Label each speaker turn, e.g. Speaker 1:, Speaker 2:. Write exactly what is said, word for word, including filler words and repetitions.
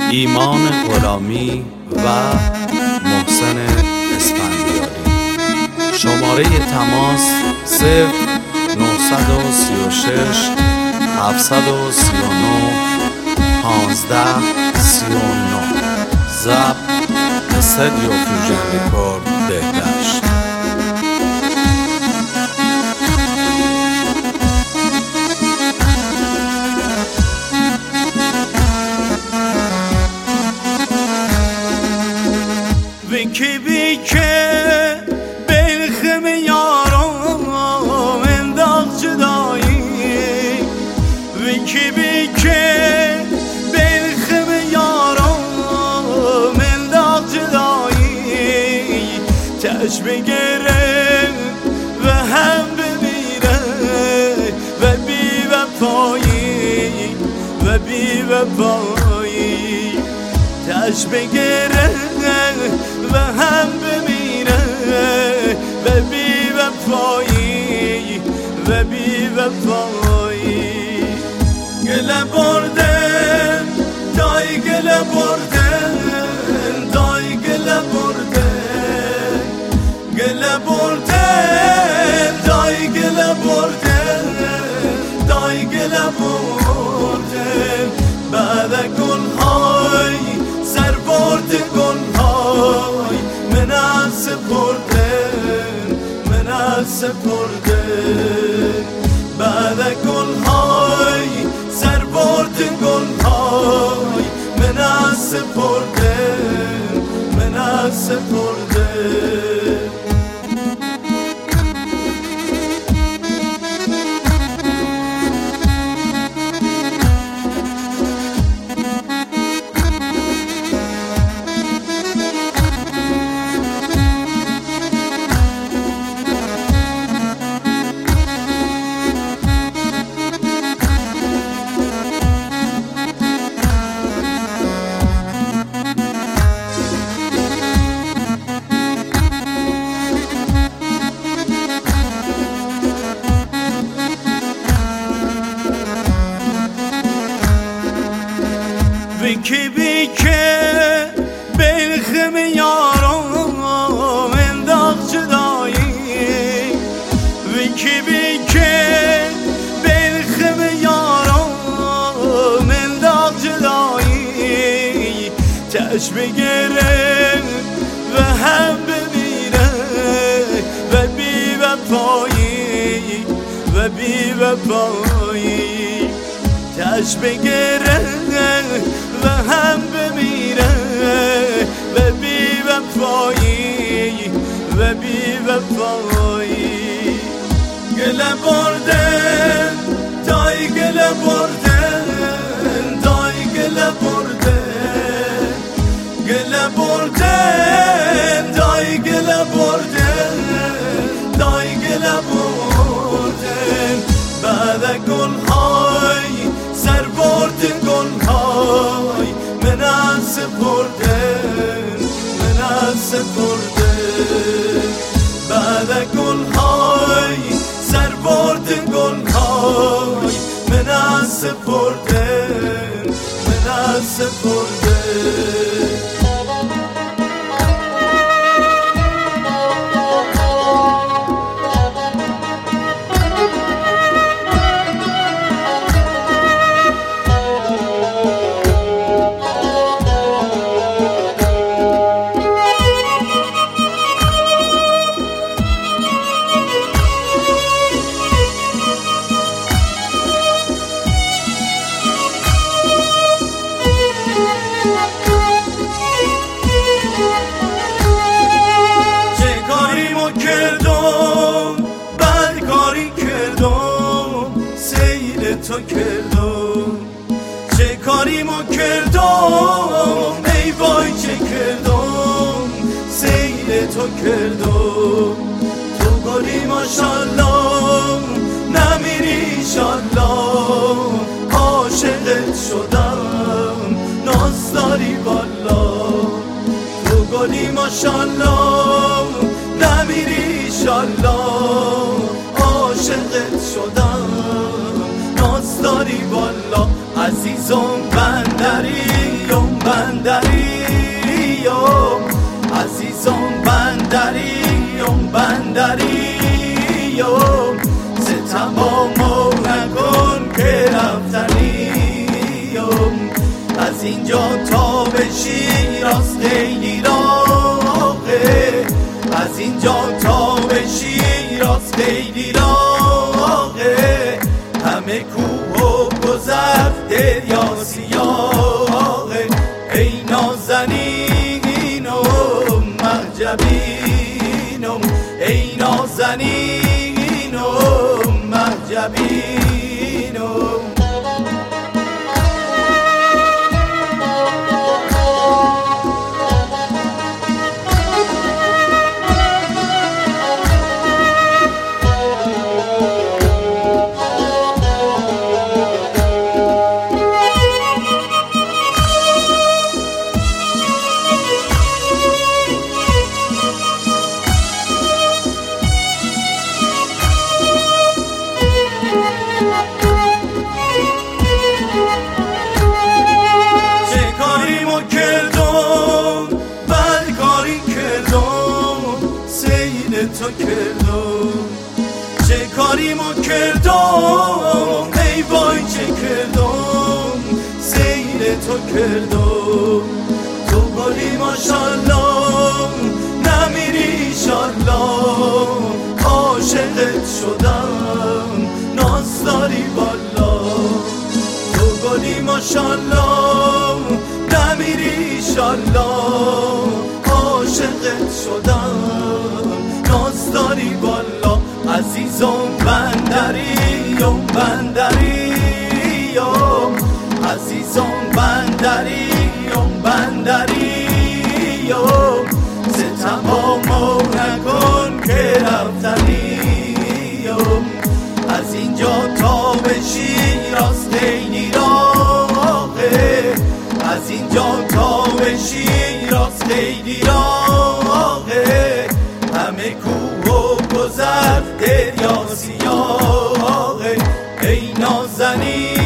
Speaker 1: ایمان غلامی و محسن اسفندیاری. شماره تماس صفر نهصد و سی و شش هفتصد و سی و نه پانزده سی و نه. ضبط استودیو فیوژن رکورد بهداشت.
Speaker 2: Viki vike belxim yaram endaq judayi. Viki vike belxim yaram endaq judayi. Tesh begerem ve hem bemire ve bi vefayi ve bi vefayi. Tesh begerem ve hem bemire ve bi vefai ve bi vefai. Gele borden day gele borden day gele borden gele borden day gele borden day gele borden bada kul hay ser borden kul hay من سپردن من سپردن بعد گل های سر بردن گل های من سپردن من سپردن. Viki vike belxim yaram endaq judayi. Viki vike belxim yaram endaq judayi. Tesh begerem ve hem bemire ve bi vefayi ve bi vefayi. Tesh begerem ve hem bemire ve bi vefai ve bi vefai. Gele borden day gele borden day gele borden gele borden day gele borden day gele borden bada gul hay ser borden gul hay من سپردن من سپردن بعد گل های سر بردن گل های من سپردن من سپردن. تو کردم چه کاری ما کردم ای وای چه کردم سیل تو کردم. تو گلی ماشالله نمیری شالله عاشقت شدم ناز داری والا. تو گلی ماشالله نمیری شالله عاشقت شدم ناز داری والا. عزیزم بندری بندریم عزیزان بندریم بندریم ستمامو نکن که رفتنیم از اینجا تا به شیراز خیلی راهه از اینجا تا به شیراز خیلی راهه همه کوه و گذر دریا سیاهه ای نازنینم مهجبینم ای نازنینم مهجبینم تو کردم چه کاری ما کردم ای وای چه کردم سیر تو کردم تو گلی ماشالله نمیری ایشالله عاشقت شدم ناز داری والا تو گلی ماشالله نمیری ایشالله عاشقت شدم ناز داری بالا عزیزم بندریم بندریم عزیزم بندریم بندریم ستمامو نکن که رفتنیم از اینجا تا به شیراز خیلی راهه از اینجا تا به شیراز خیلی راهه همه کوه و گذر دریا سیاهه ای نازنین